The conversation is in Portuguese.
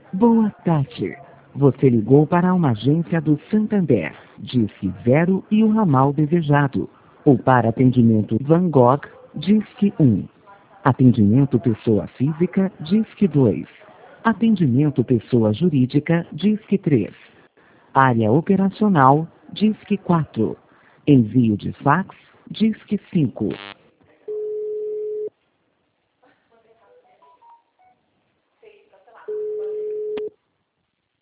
Boa tarde. Você ligou para uma agência do Santander, Disque 0 e o ramal desejado. Ou para atendimento Van Gogh, Disque 1. Atendimento pessoa física, Disque 2. Atendimento pessoa jurídica, Disque 3. Área operacional, Disque 4. Envio de fax, Disque 5.